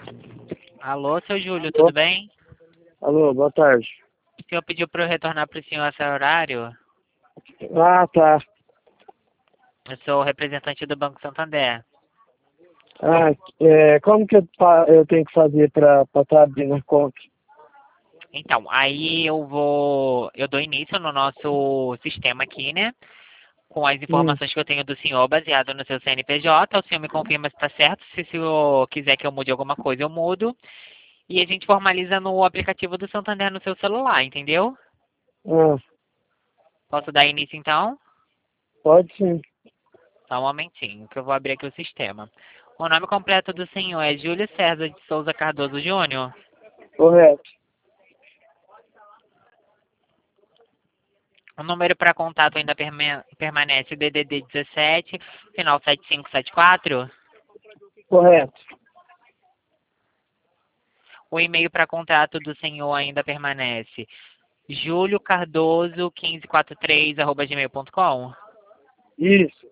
Alô, seu Júlio, Alô? tudo bem? Alô, boa tarde. O senhor pediu para eu retornar para o senhor esse horário? Ah, tá. Eu sou o representante do Banco Santander. Ah, como que eu tenho que fazer para estar abrindo a conta? Então, aí eu dou início no nosso sistema aqui, né? Com as Hum. informações que eu tenho do senhor baseado no seu CNPJ. O senhor me confirma se está certo. Se o senhor quiser que eu mude alguma coisa, eu mudo. E a gente formaliza no aplicativo do Santander no seu celular, entendeu? Ah, Posso dar início então? pode sim. Só um momentinho, que eu vou abrir aqui o sistema. O nome completo do senhor é Júlio César de Souza Cardoso Júnior. Correto. O número para contato ainda permanece o DDD 17, final 7574. Correto. O e-mail para contato do senhor ainda permanece juliocardoso1543@gmail.com. Isso.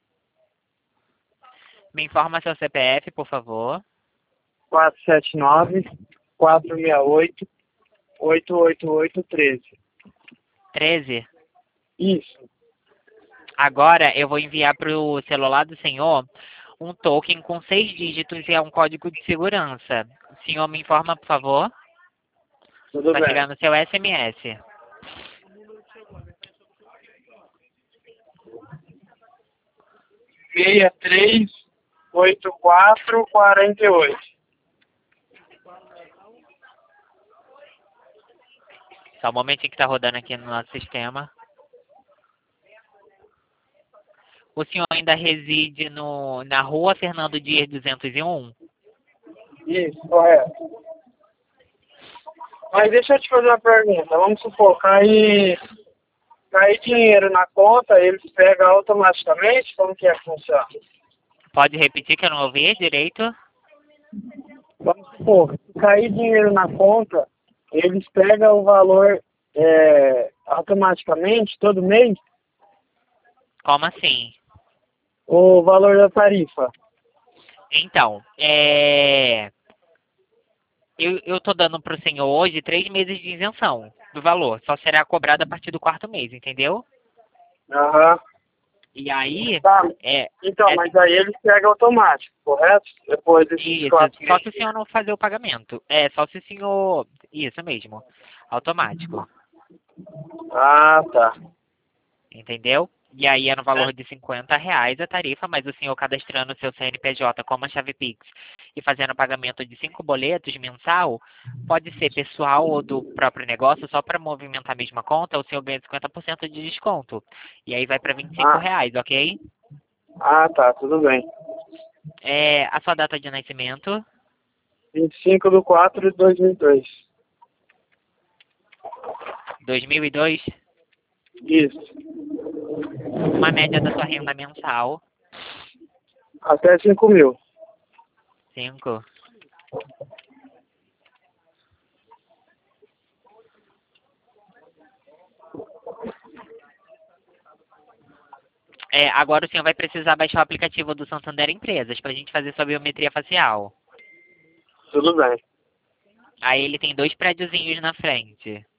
Me informa seu CPF, por favor. 479-468-88813. 13. Isso. Agora eu vou enviar para o celular do senhor um token com 6 dígitos e é um código de segurança. O senhor me informa, por favor? Tudo Vai bem. chegar no seu SMS. 638448. Só um momentinho que está rodando aqui no nosso sistema. O senhor ainda reside na rua Fernando Dias 201? Isso, correto. Mas deixa eu te fazer uma pergunta. Vamos supor, cair dinheiro na conta, eles pegam automaticamente? Como que é que funciona? Pode repetir que eu não ouvi direito? Vamos supor, cair dinheiro na conta, eles pegam o valor automaticamente, todo mês, Como assim? o valor da tarifa. Então, eu tô dando pro senhor hoje 3 meses de isenção do valor. Só será cobrado a partir do quarto mês, entendeu? Aham. E aí, Tá. é, Então, é mas aí eles pegam automático, correto? Depois desses isso. 4 Só se meses. o senhor não fazer o pagamento. É, só se o senhor. Isso mesmo. Automático. Ah, tá. Entendeu? E aí é no valor de R$ 50 a tarifa, mas o senhor cadastrando o seu CNPJ como a chave Pix e fazendo o pagamento de 5 boletos mensal, pode ser pessoal ou do próprio negócio, só para movimentar a mesma conta, o senhor ganha 50% de desconto. E aí vai para Ah, R$ 25, ok? tá, tudo bem. A sua data de nascimento, 25/4/2002. 2002, Isso. uma média da sua renda mensal, Até 5.000. 5. Agora o senhor vai precisar baixar o aplicativo do Santander Empresas para a gente fazer sua biometria facial. Tudo bem. Aí ele tem 2 prédiozinhos na frente.